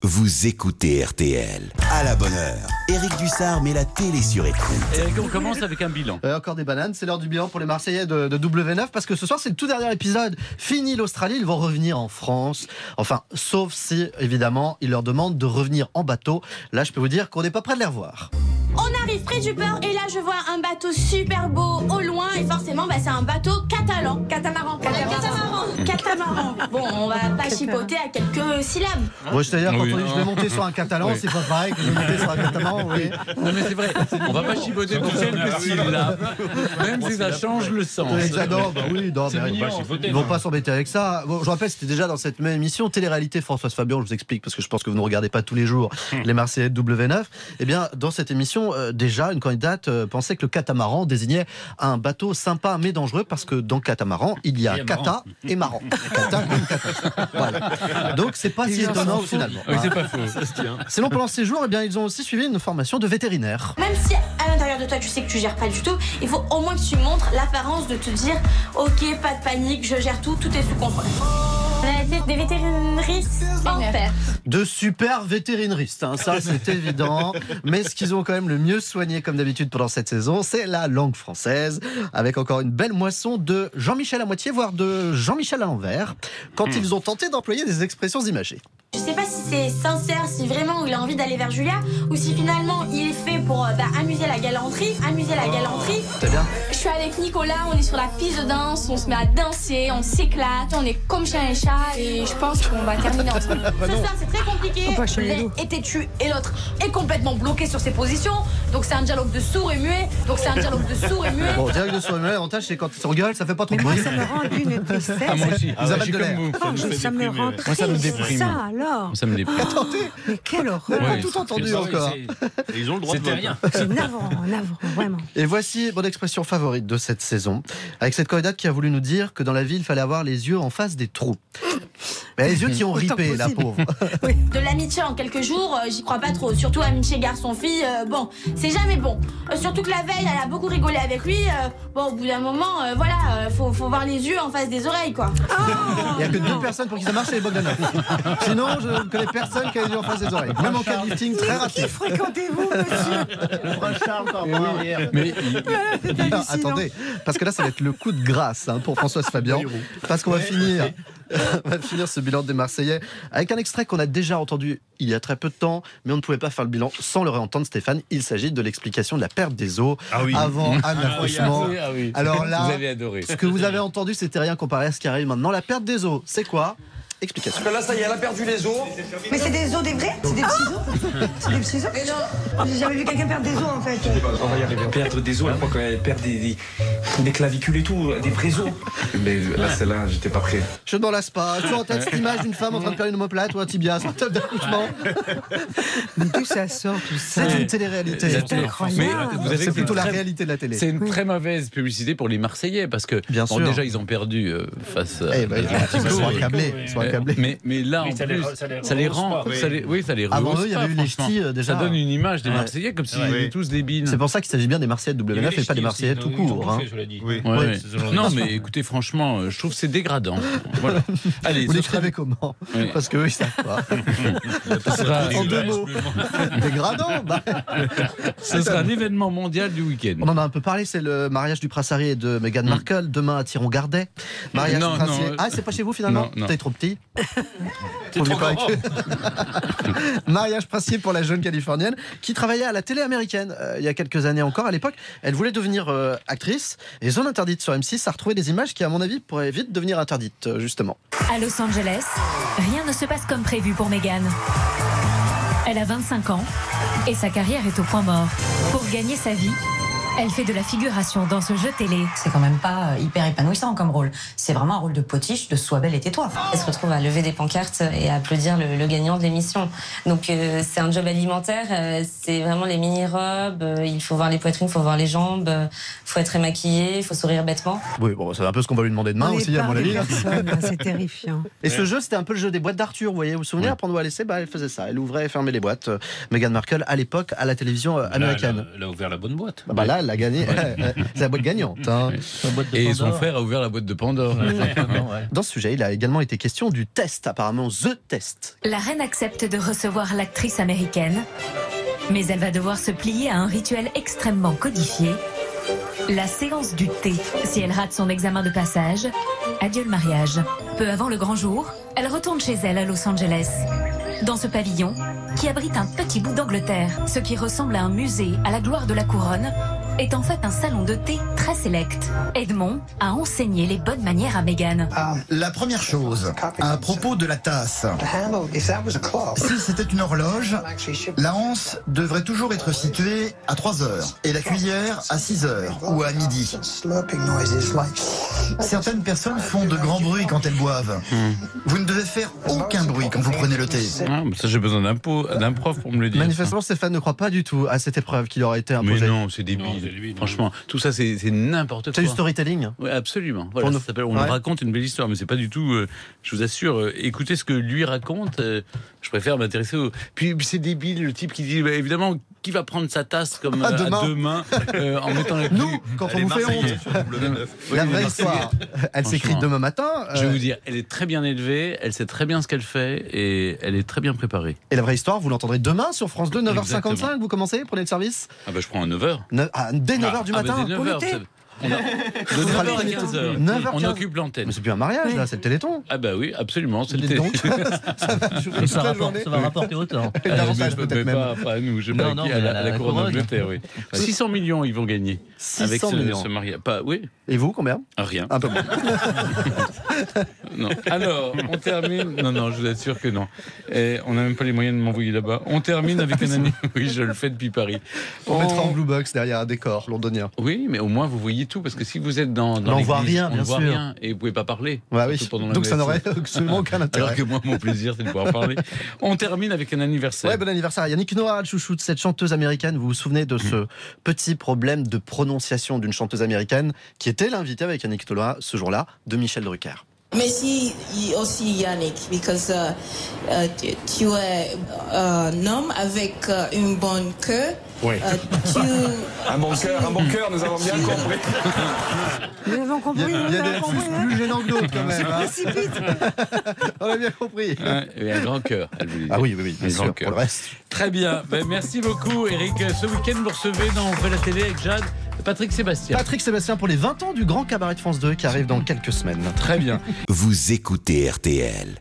vous écoutez RTL. À la bonne heure, Éric Dussard met la télé sur écoute. Et on commence avec un bilan. Encore des bananes, c'est l'heure du bilan pour les Marseillais de W9 parce que ce soir c'est le tout dernier épisode. Fini l'Australie, ils vont revenir en France. Enfin, sauf si évidemment ils leur demandent de revenir en bateau. Là, je peux vous dire qu'on n'est pas près de les revoir. On arrive près du port et là je vois un bateau super beau au loin et forcément c'est un bateau catalan. Catamaran. Bon, on va pas chipoter à quelques syllabes. Bon, c'est-à-dire quand Oui, on dit je vais monter sur un catalan, c'est pas pareil que je vais monter sur un catamaran. Oui. Non mais c'est vrai, on va pas chipoter pour quelques syllabes, même si ça change le sens. Non, bah oui, non, mais ils vont pas s'embêter avec ça. Bon, je rappelle, c'était déjà dans cette même émission Télé-réalité Françoise Fabian, je vous explique parce que je pense que vous ne regardez pas tous les jours les Marseillais de W9. Eh bien, dans cette émission, déjà, une candidate pensait que le catamaran désignait un bateau sympa mais dangereux parce que dans catamaran, il y a cata et marrant. Cata comme cata. Voilà. Donc, c'est pas si étonnant finalement. Oui, c'est pas faux. Sinon, pendant ce séjour, eh bien, ils ont aussi suivi une formation de vétérinaire. Même si à l'intérieur de toi tu sais que tu gères pas du tout, il faut au moins que tu montres l'apparence de te dire ok, pas de panique, je gère tout, tout est sous contrôle. Des vétérineristes en paire. De super vétérineristes, hein, ça c'est évident. Mais ce qu'ils ont quand même le mieux soigné comme d'habitude pendant cette saison, c'est la langue française, avec encore une belle moisson de Jean-Michel à moitié, voire de Jean-Michel à l'envers, quand ils ont tenté d'employer des expressions imagées. Je sais pas si c'est sincère, si vraiment il a envie d'aller vers Julia, ou si finalement il est fait pour amuser la galanterie. C'est bien. Je suis avec Nicolas, on est sur la piste de danse, on se met à danser, on s'éclate, on est comme chien et chat et je pense qu'on va terminer ensemble. Ce soir c'est très compliqué, l'un est têtu et l'autre est complètement bloqué sur ses positions, donc c'est un dialogue de sourds et muets, Bon, direct de sur le l'avantage c'est quand ils s'engueulent, ça fait pas trop de Moi, bruit. ça me rend une tristesse. Ah, moi aussi. Ils avalent de l'air. Ça me rend triste. Moi, ça me déprime. Ça, alors. Ça me déprime. Attendez, Mais quelle horreur. on n'a pas Ouais, tout entendu encore. Ils ont le droit de vote. C'est navrant, vraiment. Et voici mon expression favorite de cette saison, avec cette candidate qui a voulu nous dire que dans la vie, il fallait avoir les yeux en face des trous. Mais les yeux qui ont Autant ripé, la possible. pauvre. De l'amitié en quelques jours, j'y crois pas trop. Surtout amitié garçon-fille, bon, c'est jamais bon. Surtout que la veille, elle a beaucoup rigolé avec lui. Bon, au bout d'un moment, faut voir les yeux en face des oreilles, quoi. Il n'y a que 2 personnes pour qui ça marche, c'est les Bogdanov. Sinon, je ne connais personne qui a les yeux en face des oreilles. Même en cas de lifting, très raté. Qui fréquentez-vous, monsieur? Mais Alors, attendez, parce que là, ça va être le coup de grâce pour Françoise Fabian. Parce qu'on va finir ce bilan des Marseillais avec un extrait qu'on a déjà entendu il y a très peu de temps, mais on ne pouvait pas faire le bilan sans le réentendre, Stéphane. Il s'agit de l'explication de la perte des os avant un accouchement. Ah oui. Alors là, vous avez adoré. ce que vous avez entendu, c'était rien comparé à ce qui arrive maintenant. La perte des os, c'est quoi? Explication. Là, ça y est, elle a perdu les os. Mais c'est des os des vrais? C'est des petits os? C'est des petits os? Mais non, j'ai jamais vu quelqu'un perdre des os en fait. On va y arriver. Perdre des os, à l'époque, elle perd des clavicules et tout, des vrais os. Mais là, celle-là, j'étais pas prêt. Je ne m'en lasse pas. Tu as en tête cette image d'une femme en train de faire une omoplate ou un tibia sur un top d'accouchement? Mais d'où ça sort tout ça? C'est une télé-réalité. C'est incroyable. Mais vous avez C'est plutôt la réalité de la télé. C'est une très mauvaise publicité pour les Marseillais parce que Bien sûr. déjà ils ont perdu face à. Ils sont accablés. Mais là, en plus, ça les rend. Ça les Avant rehausse eux, il y pas, avait eu les franchement. ch'tis déjà. Ça donne une image des Marseillais comme s'ils étaient tous débiles. C'est pour ça qu'il s'agit bien des Marseillais de W9 et pas des Marseillais tout court. Oui. Ouais. Non, mais écoutez, franchement, je trouve que c'est dégradant. Voilà. Allez, Vous ce l'écrivez comment? Oui. Parce qu'eux, ils savent pas. ce sera, En 2 mots. Dégradant. ce sera un événement mondial du week-end. On en a un peu parlé, c'est le mariage du prince Harry et de Meghan Markle, demain à Thiron-Gardet. Mariage Non, princier. non, Ah, c'est pas chez vous finalement? non. T'es trop petit. On est pas avec eux. Mariage princier pour la jeune Californienne qui travaillait à la télé américaine il y a quelques années encore. À l'époque, elle voulait devenir actrice et Zone Interdite sur M6 a retrouvé des images qui, à mon avis, pourraient vite devenir interdites, justement. À Los Angeles, rien ne se passe comme prévu pour Meghan. Elle a 25 ans et sa carrière est au point mort. Pour gagner sa vie, elle fait de la figuration dans ce jeu télé. C'est quand même pas hyper épanouissant comme rôle. C'est vraiment un rôle de potiche, de sois belle et tais-toi. Elle se retrouve à lever des pancartes et à applaudir le gagnant de l'émission. Donc c'est un job alimentaire, c'est vraiment les mini-robes, il faut voir les poitrines, il faut voir les jambes, il faut être maquillé, il faut sourire bêtement. Oui, bon, c'est un peu ce qu'on va lui demander demain aussi, à mon avis. C'est terrifiant. Et ce jeu, c'était un peu le jeu des boîtes d'Arthur, vous voyez, vous vous souvenez, après on doit laisser, elle faisait ça, elle ouvrait et fermait les boîtes. Meghan Markle, à l'époque, à la télévision américaine. Elle a ouvert la bonne boîte. Là, a gagné. C'est la boîte gagnante. Hein. Et son frère a ouvert la boîte de Pandore. Dans ce sujet, il a également été question du test, apparemment The Test. La reine accepte de recevoir l'actrice américaine, mais elle va devoir se plier à un rituel extrêmement codifié, la séance du thé. Si elle rate son examen de passage, adieu le mariage. Peu avant le grand jour, elle retourne chez elle à Los Angeles. Dans ce pavillon, qui abrite un petit bout d'Angleterre, ce qui ressemble à un musée à la gloire de la couronne, est en fait un salon de thé très sélect. Edmond a enseigné les bonnes manières à Meghan. La première chose, à propos de la tasse. Si c'était une horloge, la anse devrait toujours être située à 3 heures et la cuillère à 6 heures ou à midi. Certaines personnes font de grands bruits quand elles boivent. Vous ne devez faire aucun bruit quand vous prenez le thé. Ah, mais ça, j'ai besoin d'un prof pour me le dire. Manifestement, Stéphane ne croit pas du tout à cette épreuve qui leur a été imposée. Mais non, c'est débile. Franchement, tout ça, c'est n'importe quoi. C'est du storytelling. Oui, absolument. Voilà, ça s'appelle, on nous raconte une belle histoire, mais c'est pas du tout. Je vous assure, écoutez ce que lui raconte. Je préfère m'intéresser au. Puis c'est débile, le type qui dit évidemment, qui va prendre sa tasse comme à deux mains en mettant la Nous, quand on vous fait honte. La vraie histoire, elle s'écrit demain matin. Je vais vous dire, elle est très bien élevée, elle sait très bien ce qu'elle fait et elle est très bien préparée. Et la vraie histoire, vous l'entendrez demain sur France 2, 9h55. Exactement. Vous commencez, prenez le service. Ah bah je prends à 9h. Dès 9h du matin. Dès 9h, pour le thé. de 9h à 15h. 9h15. On occupe l'antenne. Mais c'est plus un mariage, là, c'est le Téléthon. Ah bah oui, absolument, c'est le Téléthon. Donc, ça va jouer toute la journée. Ça va rapporter autant. Davantage, peut-être même. Pas à nous, je pas qui, à la couronne d'Angleterre, oui. 600 millions, ils vont gagner. 600 avec millions. ce mariage. Oui. Et vous, combien? Rien. Un peu moins. Non. Alors, on termine. Non, je vous assure que non. Et on n'a même pas les moyens de m'envoyer là-bas. On termine avec un ami. Oui, je le fais depuis Paris. On mettra en blue box derrière un décor londonien. Oui, mais au moins vous voyez tout, parce que si vous êtes dans on voit rien, on bien voit sûr. rien et vous pouvez pas parler. Ouais, oui. Donc ça n'aurait absolument aucun intérêt. Alors que moi, mon plaisir, c'est de pouvoir parler. On termine avec un anniversaire. Ouais, bon anniversaire à Yannick Noah, le chouchou de cette chanteuse américaine. Vous vous souvenez de ce petit problème de prononciation d'une chanteuse américaine qui était l'invitée avec Yannick Noah ce jour-là de Michel Drucker. Merci aussi Yannick, parce que tu es un homme avec une bonne cœur. Oui. Un bon cœur, nous avons bien compris. Nous avons compris. Il y a des plus gênants que d'autres quand même. On a bien compris. Et un grand cœur, elle voulait dire. Ah oui, bien sûr, cœur. pour le reste. Très bien, merci beaucoup Eric. Ce week-end, vous recevez dans On fait la télé avec Jade Patrick Sébastien. Patrick Sébastien pour les 20 ans du Grand Cabaret de France 2 qui arrive dans quelques semaines. Très bien. Vous écoutez RTL.